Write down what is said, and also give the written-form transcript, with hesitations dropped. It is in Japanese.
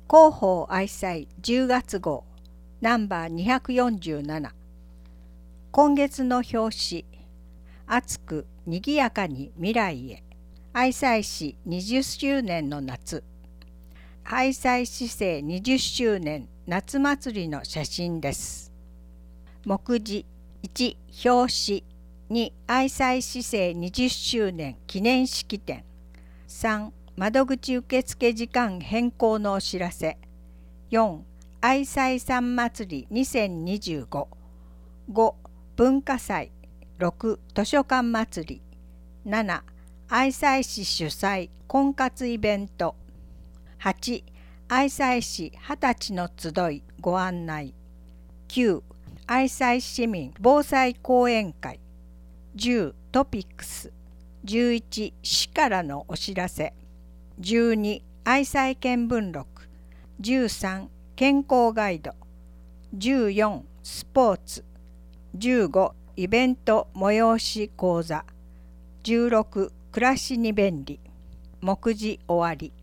広報愛妻10月号ナンバー247。今月の表紙、熱くにぎやかに未来へ、愛妻市20周年の夏。愛妻市政20周年夏祭りの写真です。目次1、表紙2、愛妻市政20周年記念式典3、窓口受付時間変更のお知らせ4、愛妻さん祭り2025 5、文化祭6、図書館祭り7、愛妻市主催婚活イベント8、愛妻市20歳の集いご案内9、愛妻市民防災講演会10、トピックス11、市からのお知らせ12、愛妻見聞録13、健康ガイド14、スポーツ15、イベント催し講座16、暮らしに便利。目次終わり。